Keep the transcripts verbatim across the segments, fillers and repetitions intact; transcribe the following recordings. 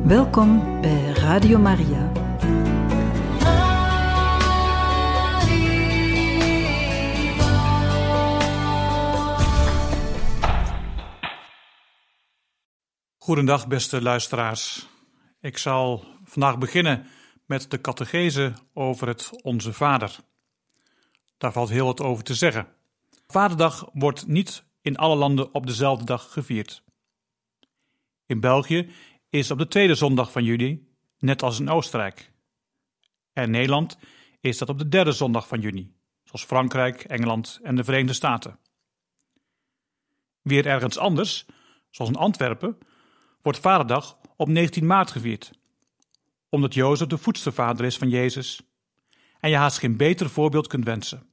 Welkom bij Radio Maria. Goedendag beste luisteraars. Ik zal vandaag beginnen met de catechese over het Onze Vader. Daar valt heel wat over te zeggen. Vaderdag wordt niet in alle landen op dezelfde dag gevierd. In België is het op de tweede zondag van juni, net als in Oostenrijk. En in Nederland is dat op de derde zondag van juni, zoals Frankrijk, Engeland en de Verenigde Staten. Weer ergens anders, zoals in Antwerpen, wordt Vaderdag op negentien maart gevierd, omdat Jozef de voedstervader is van Jezus en je haast geen beter voorbeeld kunt wensen.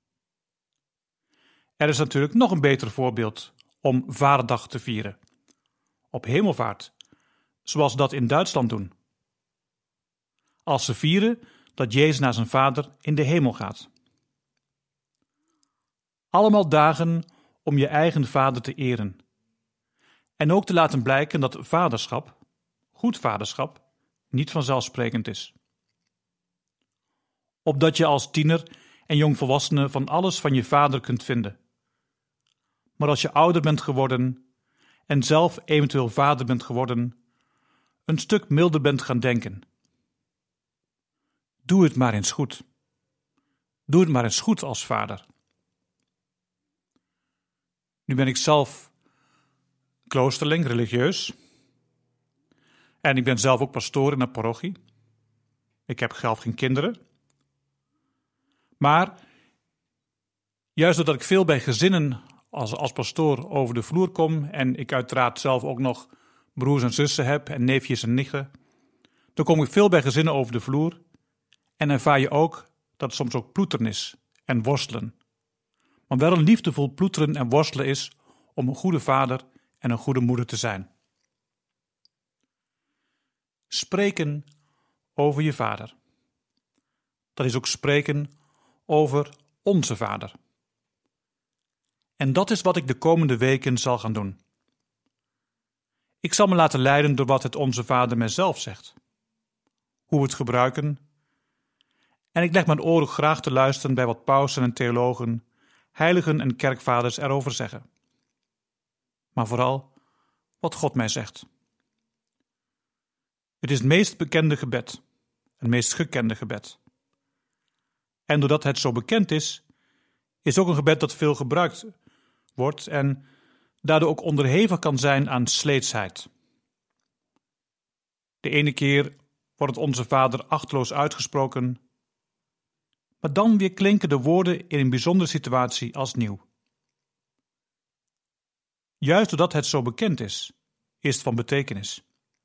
Er is natuurlijk nog een beter voorbeeld om Vaderdag te vieren. Op Hemelvaart, zoals dat in Duitsland doen. Als ze vieren dat Jezus naar zijn Vader in de hemel gaat. Allemaal dagen om je eigen Vader te eren. En ook te laten blijken dat vaderschap, goed vaderschap, niet vanzelfsprekend is. Opdat je als tiener en jongvolwassene van alles van je vader kunt vinden. Maar als je ouder bent geworden en zelf eventueel vader bent geworden, een stuk milder bent gaan denken. Doe het maar eens goed. Doe het maar eens goed als vader. Nu ben ik zelf kloosterling, religieus. En ik ben zelf ook pastoor in een parochie. Ik heb zelf geen kinderen. Maar juist doordat ik veel bij gezinnen als, als pastoor over de vloer kom en ik uiteraard zelf ook nog broers en zussen heb en neefjes en nichten, dan kom ik veel bij gezinnen over de vloer en ervaar je ook dat het soms ook ploeteren is en worstelen. Maar wel een liefdevol ploeteren en worstelen is om een goede vader en een goede moeder te zijn. Spreken over je vader. Dat is ook spreken over onze Vader. En dat is wat ik de komende weken zal gaan doen. Ik zal me laten leiden door wat het Onze Vader mij zelf zegt. Hoe we het gebruiken. En ik leg mijn oren graag te luisteren bij wat pausen en theologen, heiligen en kerkvaders erover zeggen. Maar vooral wat God mij zegt. Het is het meest bekende gebed, het meest gekende gebed. En doordat het zo bekend is, is ook een gebed dat veel gebruikt wordt en daardoor ook onderhevig kan zijn aan sleetsheid. De ene keer wordt het Onze Vader achteloos uitgesproken, maar dan weer klinken de woorden in een bijzondere situatie als nieuw. Juist doordat het zo bekend is, is het van betekenis.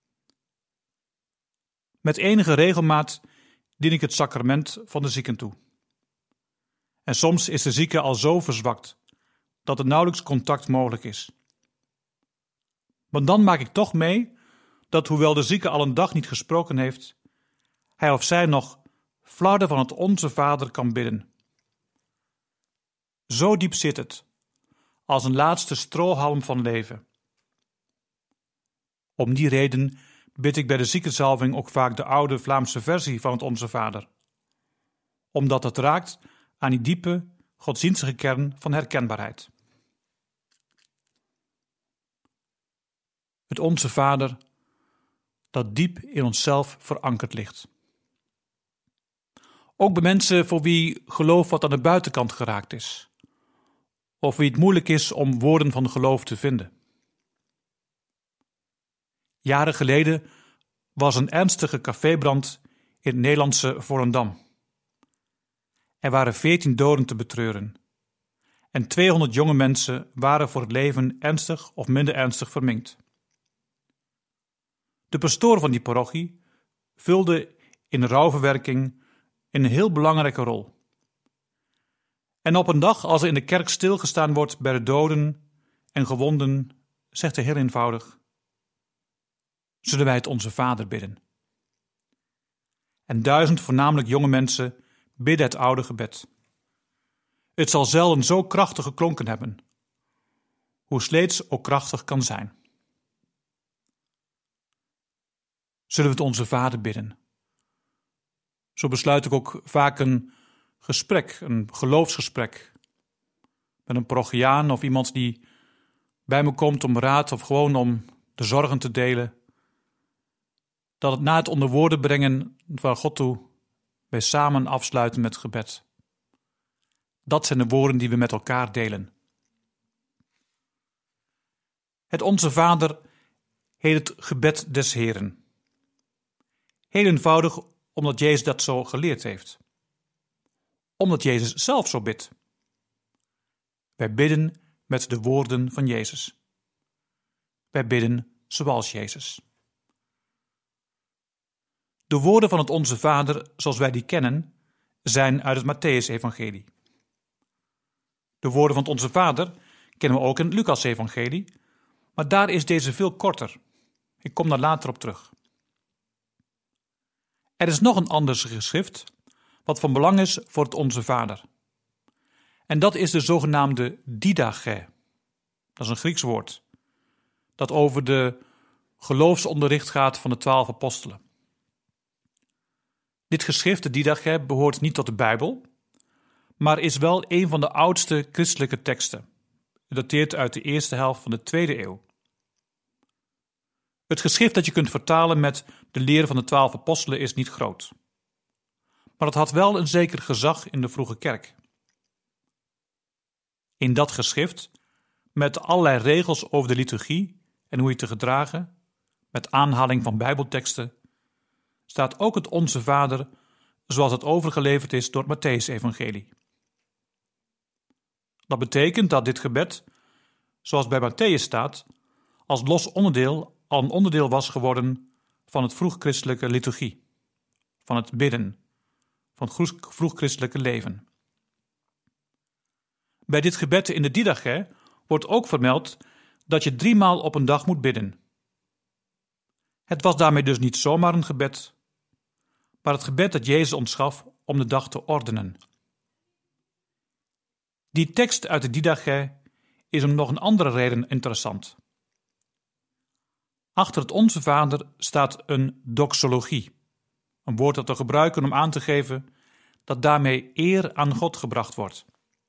Met enige regelmaat dien ik het sacrament van de zieken toe. En soms is de zieke al zo verzwakt dat er nauwelijks contact mogelijk is. Maar dan maak ik toch mee dat hoewel de zieke al een dag niet gesproken heeft, hij of zij nog flarden van het Onze Vader kan bidden. Zo diep zit het, als een laatste strohalm van leven. Om die reden bid ik bij de ziekenzalving ook vaak de oude Vlaamse versie van het Onze Vader. Omdat het raakt aan die diepe, godsdienstige kern van herkenbaarheid. Het Onze Vader, dat diep in onszelf verankerd ligt. Ook bij mensen voor wie geloof wat aan de buitenkant geraakt is. Of wie het moeilijk is om woorden van geloof te vinden. Jaren geleden was een ernstige cafébrand in het Nederlandse Volendam. Er waren veertien doden te betreuren. En tweehonderd jonge mensen waren voor het leven ernstig of minder ernstig verminkt. De pastoor van die parochie vulde in de rouwverwerking een heel belangrijke rol. En op een dag als er in de kerk stilgestaan wordt bij de doden en gewonden, zegt hij heel eenvoudig: zullen wij het Onze Vader bidden? En duizend voornamelijk jonge mensen bidden het oude gebed. Het zal zelden zo krachtig geklonken hebben, hoe sleets ook krachtig kan zijn. zullen we het onze Vader bidden. Zo besluit ik ook vaak een gesprek, een geloofsgesprek, met een parochiaan of iemand die bij me komt om raad of gewoon om de zorgen te delen. Dat het na het onder woorden brengen van God toe, wij samen afsluiten met gebed. Dat zijn de woorden die we met elkaar delen. Het Onze Vader heet het gebed des Heren. Heel eenvoudig omdat Jezus dat zo geleerd heeft. Omdat Jezus zelf zo bidt. Wij bidden met de woorden van Jezus. Wij bidden zoals Jezus. De woorden van het Onze Vader, zoals wij die kennen, zijn uit het Mattheüs-evangelie. De woorden van het Onze Vader kennen we ook in het Lucas-evangelie, maar daar is deze veel korter. Ik kom daar later op terug. Er is nog een ander geschrift wat van belang is voor het Onze Vader. En dat is de zogenaamde didache. Dat is een Grieks woord. Dat over de geloofsonderricht gaat van de twaalf apostelen. Dit geschrift, de didache, behoort niet tot de Bijbel, maar is wel een van de oudste christelijke teksten. Het dateert uit de eerste helft van de tweede eeuw. Het geschrift dat je kunt vertalen met de leer van de twaalf apostelen is niet groot. Maar het had wel een zeker gezag in de vroege kerk. In dat geschrift, met allerlei regels over de liturgie en hoe je te gedragen, met aanhaling van bijbelteksten, staat ook het Onze Vader zoals het overgeleverd is door het Mattheüs-evangelie. Dat betekent dat dit gebed, zoals bij Mattheüs staat, als los onderdeel al een onderdeel was geworden van het vroeg-christelijke liturgie, van het bidden, van het vroeg-christelijke leven. Bij dit gebed in de didache wordt ook vermeld dat je driemaal op een dag moet bidden. Het was daarmee dus niet zomaar een gebed, maar het gebed dat Jezus ons gaf om de dag te ordenen. Die tekst uit de didache is om nog een andere reden interessant. Achter het Onze Vader staat een doxologie, een woord dat we gebruiken om aan te geven dat daarmee eer aan God gebracht wordt.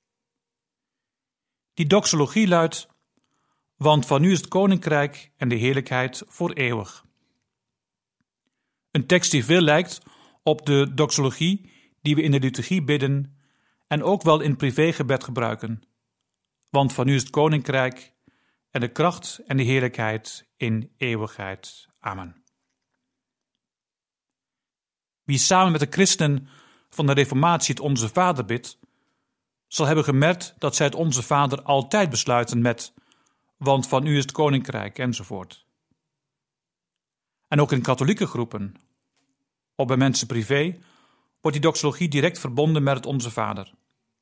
Die doxologie luidt: want van u is het koninkrijk en de heerlijkheid voor eeuwig. Een tekst die veel lijkt op de doxologie die we in de liturgie bidden en ook wel in privégebed gebruiken. Want van u is het koninkrijk en de kracht en de heerlijkheid in eeuwigheid. Amen. Wie samen met de christenen van de Reformatie het Onze Vader bidt, zal hebben gemerkt dat zij het Onze Vader altijd besluiten met want van u is het koninkrijk enzovoort. En ook in katholieke groepen, of bij mensen privé, wordt die doxologie direct verbonden met het Onze Vader.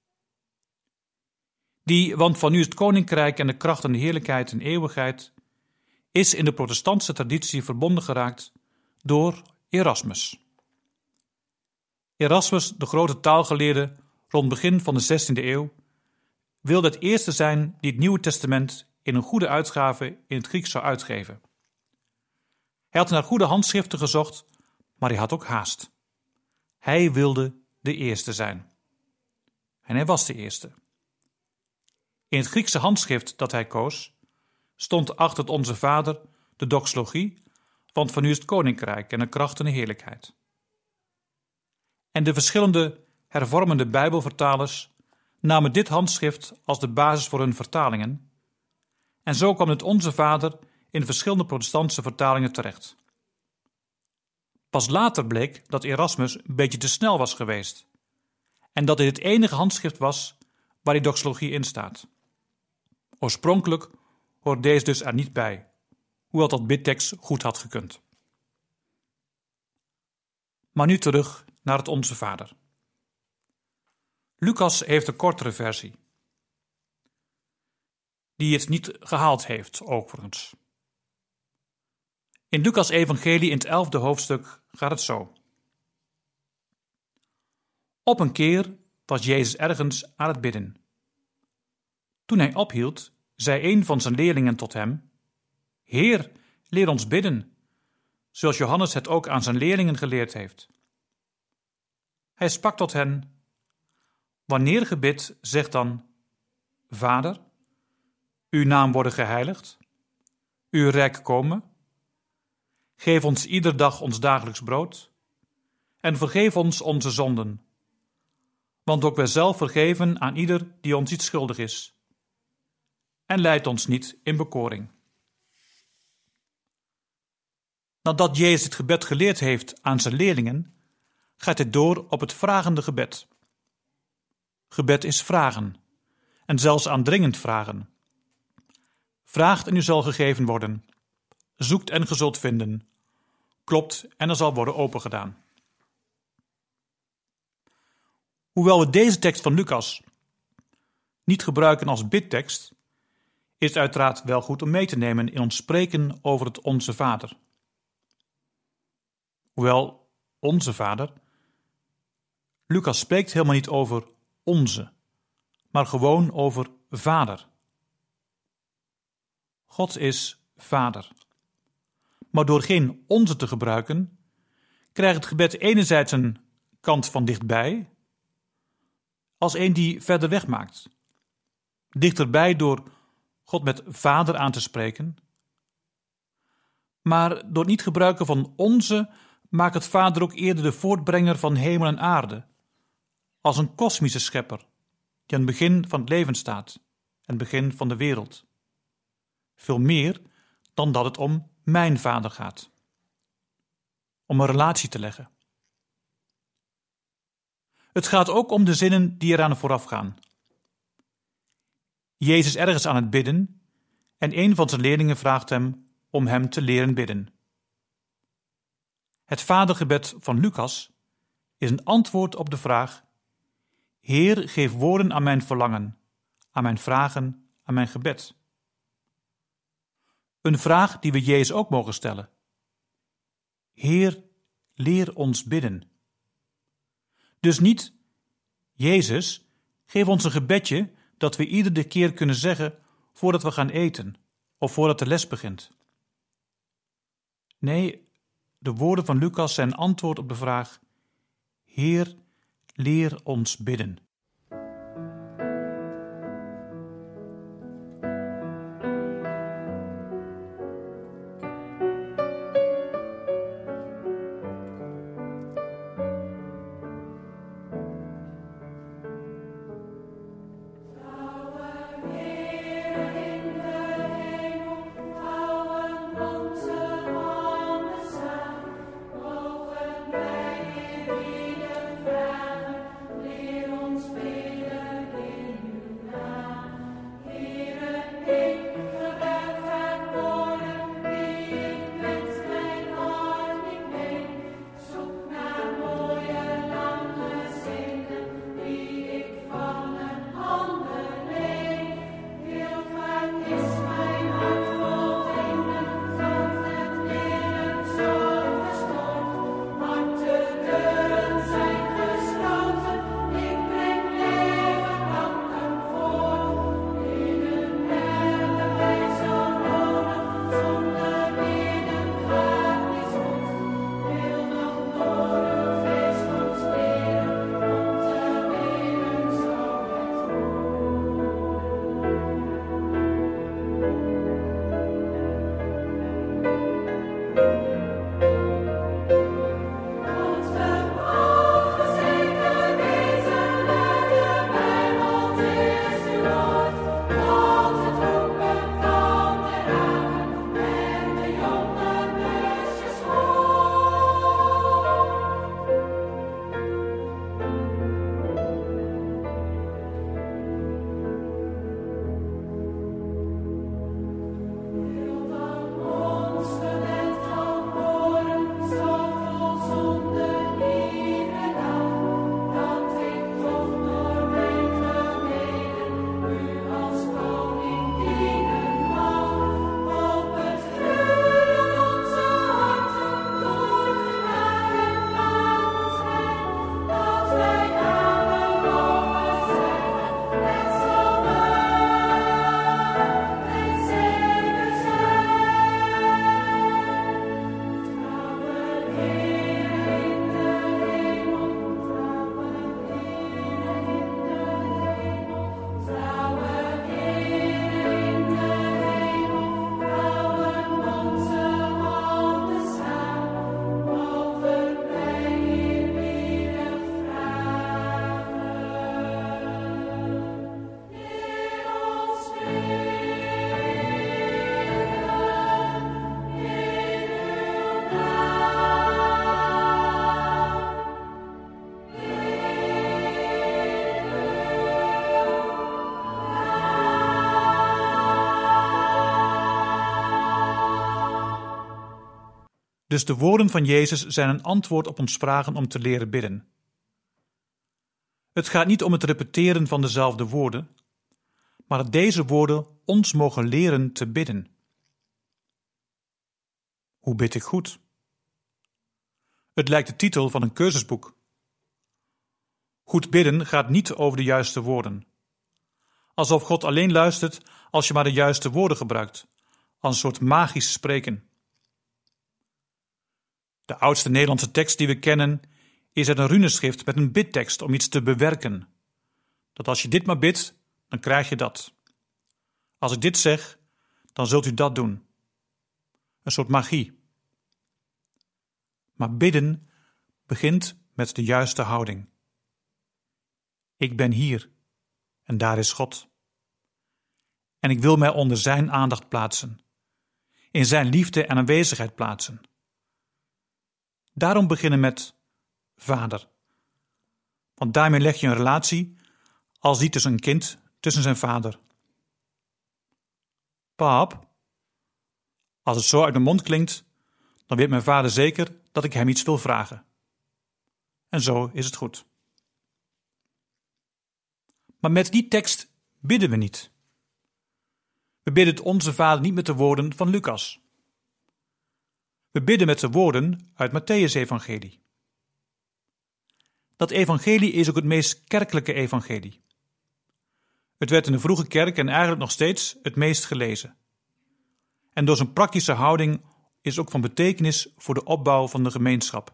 Die want van u is het koninkrijk en de kracht en de heerlijkheid in eeuwigheid is in de protestantse traditie verbonden geraakt door Erasmus. Erasmus, de grote taalgeleerde rond begin van de zestiende eeuw, wilde het eerste zijn die het Nieuwe Testament in een goede uitgave in het Grieks zou uitgeven. Hij had naar goede handschriften gezocht, maar hij had ook haast. Hij wilde de eerste zijn. En hij was de eerste. In het Griekse handschrift dat hij koos, stond achter het Onze Vader de doxologie, want van u is het koninkrijk en de kracht en de heerlijkheid. En de verschillende hervormende Bijbelvertalers namen dit handschrift als de basis voor hun vertalingen, en zo kwam het Onze Vader in verschillende protestantse vertalingen terecht. Pas later bleek dat Erasmus een beetje te snel was geweest en dat dit het enige handschrift was waar die doxologie in staat. Oorspronkelijk hoort deze dus er niet bij, hoewel dat bidtekst goed had gekund. Maar nu terug naar het Onze Vader. Lucas heeft een kortere versie, die het niet gehaald heeft, overigens. In Lucas' evangelie in het elfde hoofdstuk gaat het zo. Op een keer was Jezus ergens aan het bidden. Toen hij ophield, zei een van zijn leerlingen tot hem: Heer, leer ons bidden, zoals Johannes het ook aan zijn leerlingen geleerd heeft. Hij sprak tot hen: wanneer ge bidt, zeg dan: Vader, uw naam worden geheiligd, uw rijk komen. Geef ons ieder dag ons dagelijks brood en vergeef ons onze zonden, want ook wij zelf vergeven aan ieder die ons iets schuldig is. En leid ons niet in bekoring. Nadat Jezus het gebed geleerd heeft aan zijn leerlingen, gaat hij door op het vragende gebed. Gebed is vragen, en zelfs aandringend vragen. Vraagt en u zal gegeven worden. Zoekt en ge zult vinden. Klopt en er zal worden opengedaan. Hoewel we deze tekst van Lucas niet gebruiken als bidtekst, is het uiteraard wel goed om mee te nemen in ons spreken over het Onze Vader. Hoewel Onze Vader, Lucas spreekt helemaal niet over onze, maar gewoon over Vader. God is Vader. Maar door geen onze te gebruiken, krijgt het gebed enerzijds een kant van dichtbij, als een die verder weg maakt. Dichterbij door God met Vader aan te spreken. Maar door het niet gebruiken van onze, maakt het Vader ook eerder de voortbrenger van hemel en aarde, als een kosmische schepper, die aan het begin van het leven staat, en het begin van de wereld. Veel meer dan dat het om mijn Vader gaat. Om een relatie te leggen. Het gaat ook om de zinnen die eraan vooraf gaan. Jezus is ergens aan het bidden en een van zijn leerlingen vraagt hem om hem te leren bidden. Het vadergebed van Lucas is een antwoord op de vraag: Heer, geef woorden aan mijn verlangen, aan mijn vragen, aan mijn gebed. Een vraag die we Jezus ook mogen stellen. Heer, leer ons bidden. Dus niet: Jezus, geef ons een gebedje dat we iedere keer kunnen zeggen voordat we gaan eten of voordat de les begint. Nee, de woorden van Lucas zijn antwoord op de vraag: Heer, leer ons bidden. Ons Dus de woorden van Jezus zijn een antwoord op ons vragen om te leren bidden. Het gaat niet om het repeteren van dezelfde woorden, maar dat deze woorden ons mogen leren te bidden. Hoe bid ik goed? Het lijkt de titel van een cursusboek. Goed bidden gaat niet over de juiste woorden. Alsof God alleen luistert als je maar de juiste woorden gebruikt, als een soort magisch spreken. De oudste Nederlandse tekst die we kennen is uit een runeschrift met een bidtekst om iets te bewerken. Dat als je dit maar bidt, dan krijg je dat. Als ik dit zeg, dan zult u dat doen. Een soort magie. Maar bidden begint met de juiste houding. Ik ben hier en daar is God. En ik wil mij onder zijn aandacht plaatsen. In zijn liefde en aanwezigheid plaatsen. Daarom beginnen met Vader. Want daarmee leg je een relatie als die tussen een kind, tussen zijn vader. Pap, als het zo uit mijn mond klinkt, dan weet mijn vader zeker dat ik hem iets wil vragen. En zo is het goed. Maar met die tekst bidden we niet. We bidden het Onze Vader niet met de woorden van Lucas. We bidden met de woorden uit Mattheüs-evangelie. Dat evangelie is ook het meest kerkelijke evangelie. Het werd in de vroege kerk en eigenlijk nog steeds het meest gelezen. En door zijn praktische houding is ook van betekenis voor de opbouw van de gemeenschap.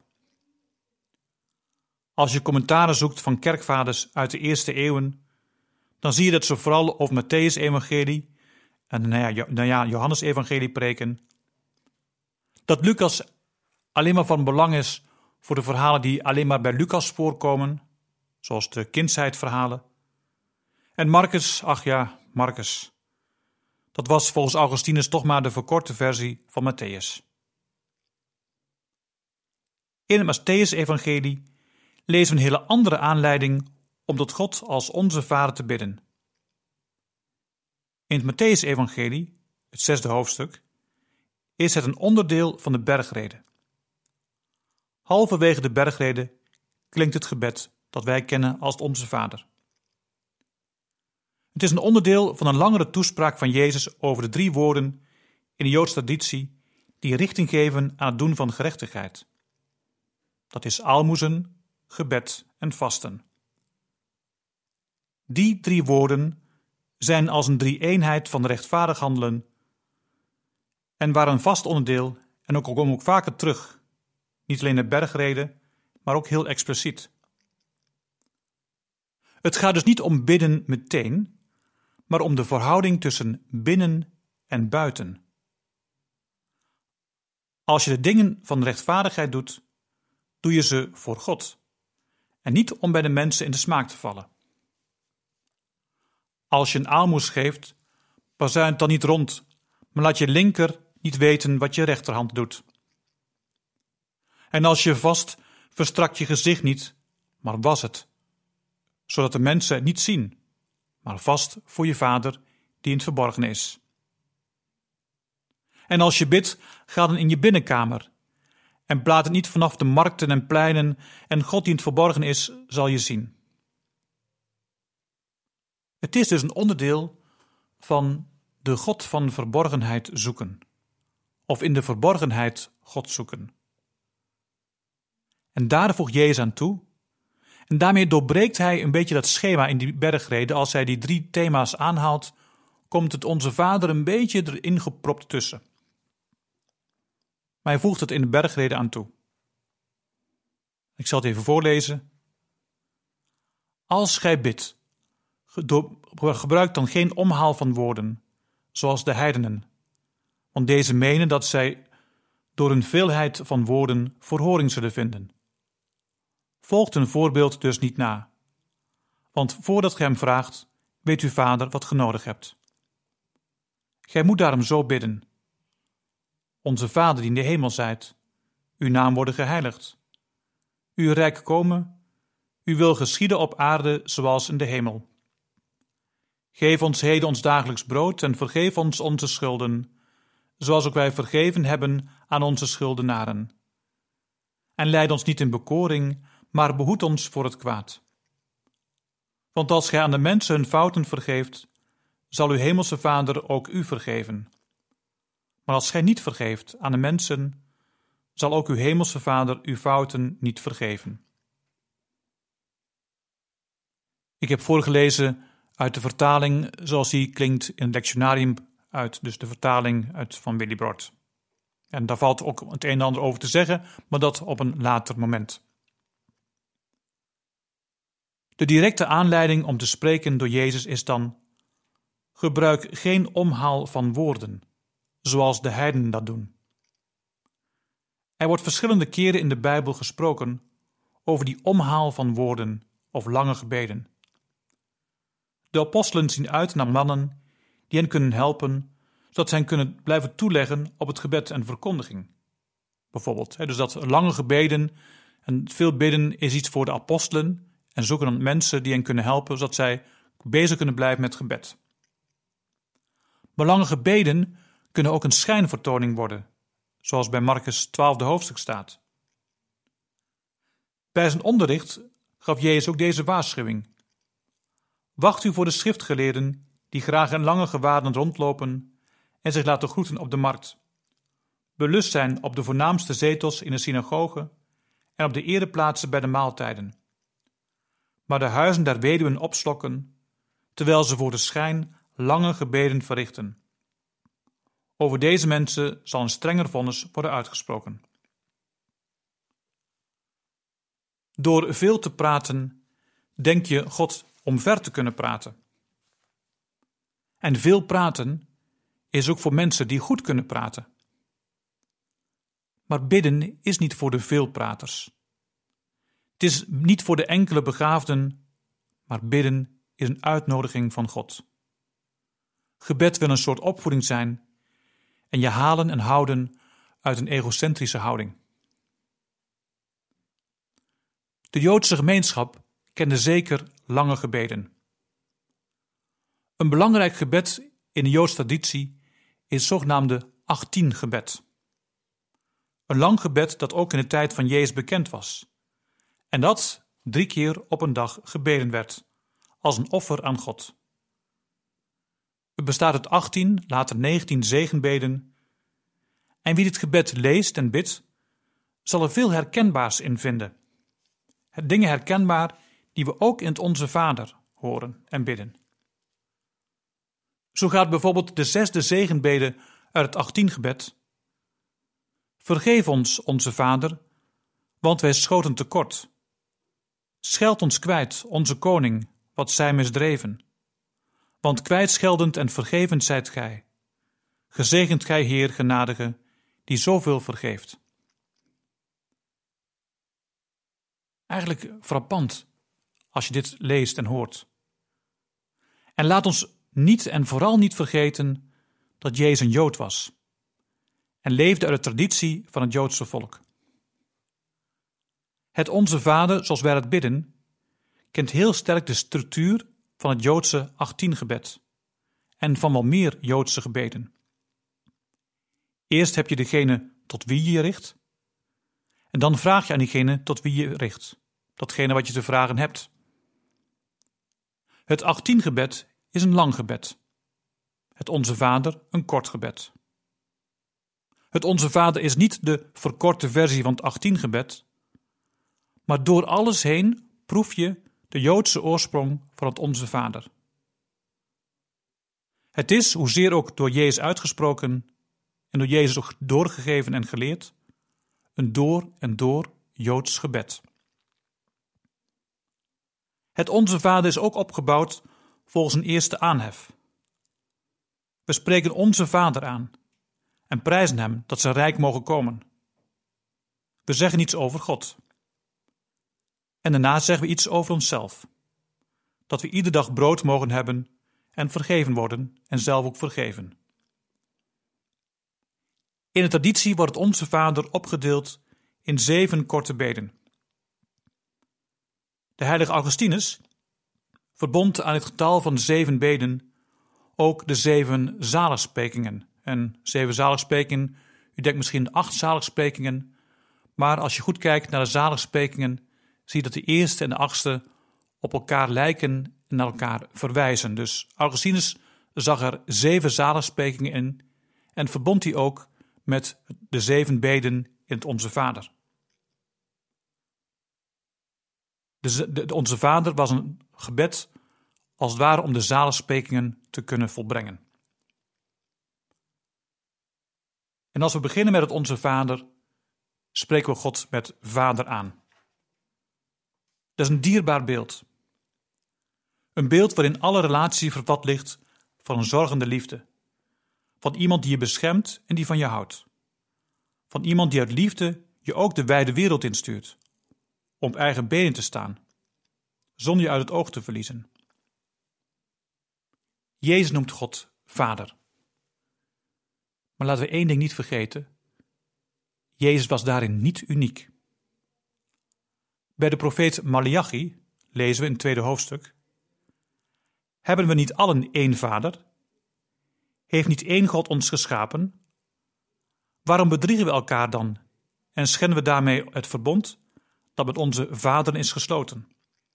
Als je commentaren zoekt van kerkvaders uit de eerste eeuwen, dan zie je dat ze vooral over Mattheüs-evangelie en nou ja, nou ja, Johannes-evangelie preken. Dat Lucas alleen maar van belang is voor de verhalen die alleen maar bij Lucas voorkomen, zoals de kindsheidverhalen. En Marcus, ach ja, Marcus. Dat was volgens Augustinus toch maar de verkorte versie van Matthäus. In het Matthäus-evangelie lezen we een hele andere aanleiding om tot God als onze Vader te bidden. In het Matthäus-evangelie, het zesde hoofdstuk, is het een onderdeel van de bergrede. Halverwege de bergrede klinkt het gebed dat wij kennen als het Onze Vader. Het is een onderdeel van een langere toespraak van Jezus over de drie woorden in de Joodse traditie die richting geven aan het doen van gerechtigheid. Dat is aalmoezen, gebed en vasten. Die drie woorden zijn als een drie-eenheid van rechtvaardig handelen en waren een vast onderdeel en ook komen ook vaker terug. Niet alleen de bergrede, maar ook heel expliciet. Het gaat dus niet om bidden meteen, maar om de verhouding tussen binnen en buiten. Als je de dingen van rechtvaardigheid doet, doe je ze voor God en niet om bij de mensen in de smaak te vallen. Als je een aalmoes geeft, bazuin het dan niet rond, maar laat je linker niet weten wat je rechterhand doet. En als je vast, verstrak je gezicht niet, maar was het, zodat de mensen het niet zien, maar vast voor je Vader die in het verborgen is. En als je bidt, ga dan in je binnenkamer en plaat het niet vanaf de markten en pleinen en God die in het verborgen is, zal je zien. Het is dus een onderdeel van de God van verborgenheid zoeken, of in de verborgenheid God zoeken. En daar voegt Jezus aan toe. En daarmee doorbreekt hij een beetje dat schema in die bergrede. Als hij die drie thema's aanhaalt, komt het Onze Vader een beetje erin gepropt tussen. Maar hij voegt het in de bergrede aan toe. Ik zal het even voorlezen. Als gij bidt, gebruik dan geen omhaal van woorden, zoals de heidenen. Want deze menen dat zij door een veelheid van woorden verhoring zullen vinden. Volgt een voorbeeld dus niet na. Want voordat gij hem vraagt, weet uw Vader wat ge nodig hebt. Gij moet daarom zo bidden. Onze Vader die in de hemel zijt, uw naam worden geheiligd. Uw rijk komen, uw wil geschieden op aarde zoals in de hemel. Geef ons heden ons dagelijks brood en vergeef ons onze schulden, zoals ook wij vergeven hebben aan onze schuldenaren. En leid ons niet in bekoring, maar behoed ons voor het kwaad. Want als gij aan de mensen hun fouten vergeeft, zal uw hemelse Vader ook u vergeven. Maar als gij niet vergeeft aan de mensen, zal ook uw hemelse Vader uw fouten niet vergeven. Ik heb voorgelezen uit de vertaling zoals die klinkt in het lectionarium uit, dus de vertaling uit van Willy Brood. En daar valt ook het een en ander over te zeggen, maar dat op een later moment. De directe aanleiding om te spreken door Jezus is dan: gebruik geen omhaal van woorden, zoals de heidenen dat doen. Er wordt verschillende keren in de Bijbel gesproken over die omhaal van woorden of lange gebeden. De apostelen zien uit naar mannen die hen kunnen helpen, zodat zij hen kunnen blijven toeleggen op het gebed en verkondiging. Bijvoorbeeld, dus dat lange gebeden en veel bidden is iets voor de apostelen en zoeken dan mensen die hen kunnen helpen, zodat zij bezig kunnen blijven met gebed. Maar lange gebeden kunnen ook een schijnvertoning worden, zoals bij Marcus twaalfde hoofdstuk staat. Bij zijn onderricht gaf Jezus ook deze waarschuwing: wacht u voor de schriftgeleerden die graag in lange gewaden rondlopen en zich laten groeten op de markt, belust zijn op de voornaamste zetels in de synagoge en op de ereplaatsen bij de maaltijden, maar de huizen der weduwen opslokken, terwijl ze voor de schijn lange gebeden verrichten. Over deze mensen zal een strenger vonnis worden uitgesproken. Door veel te praten, denk je God omver te kunnen praten. En veel praten is ook voor mensen die goed kunnen praten. Maar bidden is niet voor de veelpraters. Het is niet voor de enkele begaafden, maar bidden is een uitnodiging van God. Gebed wil een soort opvoeding zijn en je halen en houden uit een egocentrische houding. De Joodse gemeenschap kende zeker lange gebeden. Een belangrijk gebed in de Joodse traditie is het zogenaamde achtien-gebed. Een lang gebed dat ook in de tijd van Jezus bekend was. En dat drie keer op een dag gebeden werd, als een offer aan God. Het bestaat uit achttien, later negentien zegenbeden. En wie dit gebed leest en bidt, zal er veel herkenbaars in vinden. Dingen herkenbaar die we ook in het Onze Vader horen en bidden. Zo gaat bijvoorbeeld de zesde zegenbede uit het achttien-gebed. Vergeef ons, onze Vader, want wij schoten tekort. Scheld ons kwijt, onze koning, wat zij misdreven. Want kwijtscheldend en vergevend zijt gij. Gezegend gij, Heer, genadige, die zoveel vergeeft. Eigenlijk frappant als je dit leest en hoort. En laat ons niet en vooral niet vergeten dat Jezus een Jood was en leefde uit de traditie van het Joodse volk. Het Onze Vader, zoals wij het bidden, kent heel sterk de structuur van het Joodse achttien-gebed en van wel meer Joodse gebeden. Eerst heb je degene tot wie je je richt en dan vraag je aan diegene tot wie je richt, datgene wat je te vragen hebt. Het achttien-gebed is een lang gebed. Het Onze Vader een kort gebed. Het Onze Vader is niet de verkorte versie van het achttien-gebed, maar door alles heen proef je de Joodse oorsprong van het Onze Vader. Het is, hoezeer ook door Jezus uitgesproken en door Jezus ook doorgegeven en geleerd, een door en door Joods gebed. Het Onze Vader is ook opgebouwd volgens een eerste aanhef. We spreken Onze Vader aan en prijzen Hem dat zijn rijk mogen komen. We zeggen iets over God. En daarna zeggen we iets over onszelf. Dat we iedere dag brood mogen hebben en vergeven worden en zelf ook vergeven. In de traditie wordt het Onze Vader opgedeeld in zeven korte beden. De heilige Augustinus verbond aan het getal van de zeven beden ook de zeven zaligsprekingen, En zeven zaligsprekingen, u denkt misschien acht zaligsprekingen. Maar als je goed kijkt naar de zaligsprekingen, zie je dat de eerste en de achtste op elkaar lijken en naar elkaar verwijzen. Dus Augustinus zag er zeven zaligsprekingen in en verbond die ook met de zeven beden in het Onze Vader. De, de, de Onze Vader was een gebed als het ware om de zaligsprekingen te kunnen volbrengen. En als we beginnen met het Onze Vader, spreken we God met Vader aan. Dat is een dierbaar beeld. Een beeld waarin alle relatie vervat ligt van een zorgende liefde. Van iemand die je beschermt en die van je houdt. Van iemand die uit liefde je ook de wijde wereld instuurt. Om op eigen benen te staan. Zonder je uit het oog te verliezen. Jezus noemt God Vader. Maar laten we één ding niet vergeten. Jezus was daarin niet uniek. Bij de profeet Maleachi lezen we in het tweede hoofdstuk: hebben we niet allen één Vader? Heeft niet één God ons geschapen? Waarom bedriegen we elkaar dan en schenden we daarmee het verbond dat met onze vaderen is gesloten?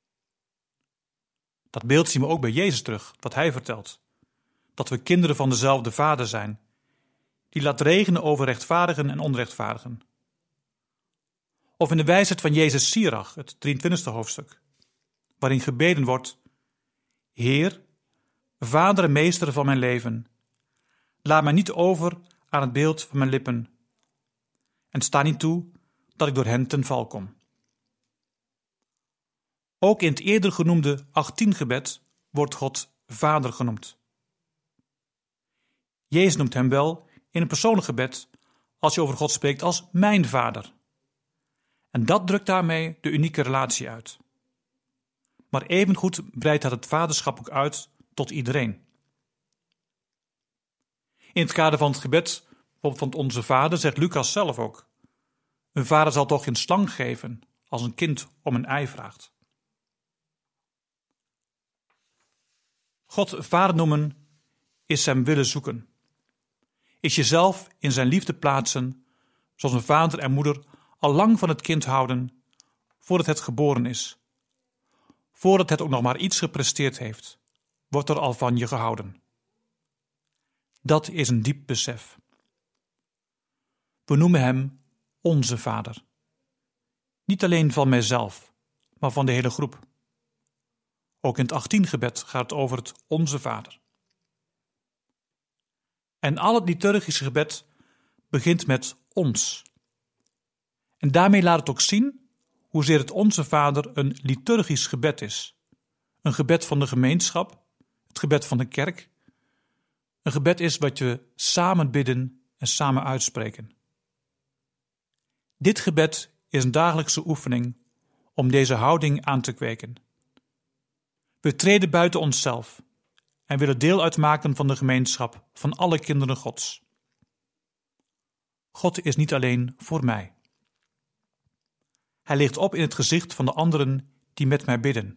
Dat beeld zien we ook bij Jezus terug, wat hij vertelt. Dat we kinderen van dezelfde Vader zijn, die laat regenen over rechtvaardigen en onrechtvaardigen. Of in de wijsheid van Jezus Sirach, het drieëntwintigste hoofdstuk, waarin gebeden wordt: Heer, Vader en Meester van mijn leven, laat mij niet over aan het beeld van mijn lippen en sta niet toe dat ik door hen ten val kom. Ook in het eerder genoemde achttiengebed wordt God Vader genoemd. Jezus noemt hem wel in een persoonlijk gebed als je over God spreekt als mijn Vader. En dat drukt daarmee de unieke relatie uit. Maar evengoed breidt dat het vaderschap ook uit tot iedereen. In het kader van het gebed van het Onze Vader zegt Lucas zelf ook: een vader zal toch geen slang geven als een kind om een ei vraagt. God Vader noemen is zijn willen zoeken. Is jezelf in zijn liefde plaatsen, zoals een vader en moeder al lang van het kind houden, voordat het geboren is. Voordat het ook nog maar iets gepresteerd heeft, wordt er al van je gehouden. Dat is een diep besef. We noemen hem onze Vader. Niet alleen van mijzelf, maar van de hele groep. Ook in het achttiengebed gaat het over het Onze Vader. En al het liturgische gebed begint met ons. En daarmee laat het ook zien hoezeer het Onze Vader een liturgisch gebed is. Een gebed van de gemeenschap, het gebed van de kerk. Een gebed is wat we samen bidden en samen uitspreken. Dit gebed is een dagelijkse oefening om deze houding aan te kweken. We treden buiten onszelf en willen deel uitmaken van de gemeenschap van alle kinderen Gods. God is niet alleen voor mij. Hij ligt op in het gezicht van de anderen die met mij bidden.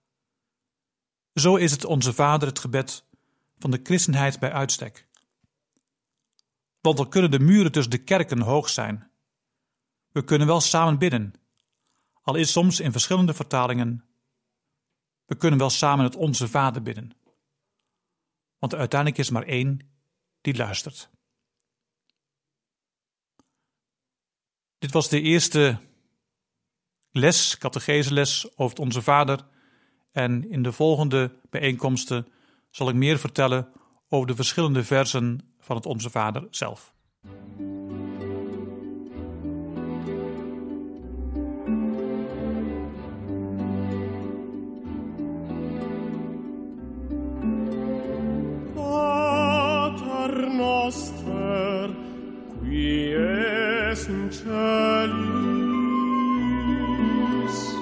Zo is het Onze Vader het gebed van de christenheid bij uitstek. Want al kunnen de muren tussen de kerken hoog zijn, we kunnen wel samen bidden, al is soms in verschillende vertalingen: we kunnen wel samen het Onze Vader bidden. Want er uiteindelijk is maar één die luistert. Dit was de eerste les, catecheseles over het Onze Vader. En in de volgende bijeenkomsten zal ik meer vertellen over de verschillende versen van het Onze Vader zelf. Pater noster, qui es in celis,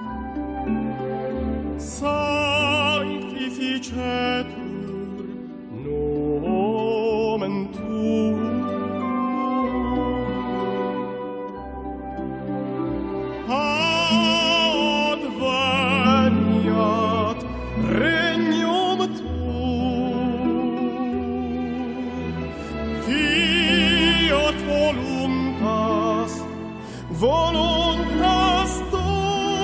sanctificetur nomen tuum, adveniat regnum tuum, fiat voluntas, voluntas tua.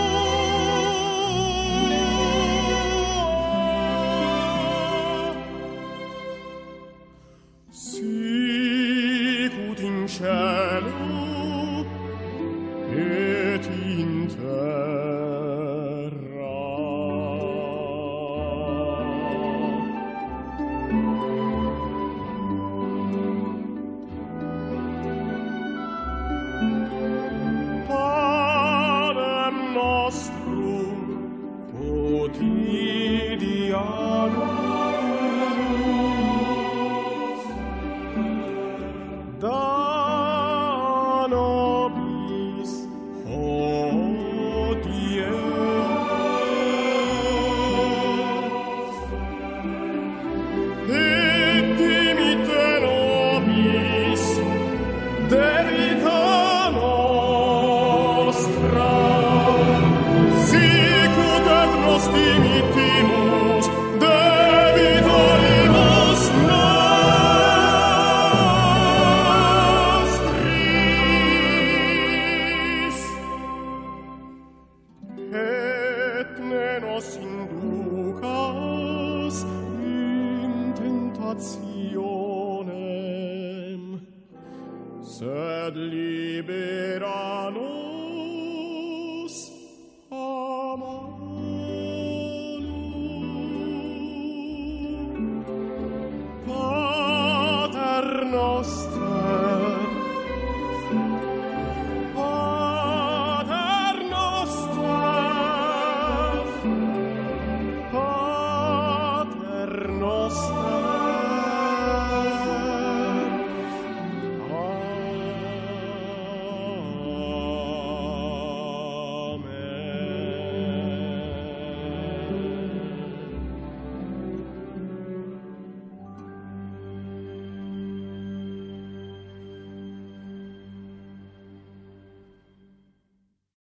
Sicut in cielo et in terra. Panem nostrum quotidianus da nobis hodie, et dimitte nobis debita nostra, sicut et nos dimittimus debitoribus nostris, et ne nos inducas in tentationem, sed libera nos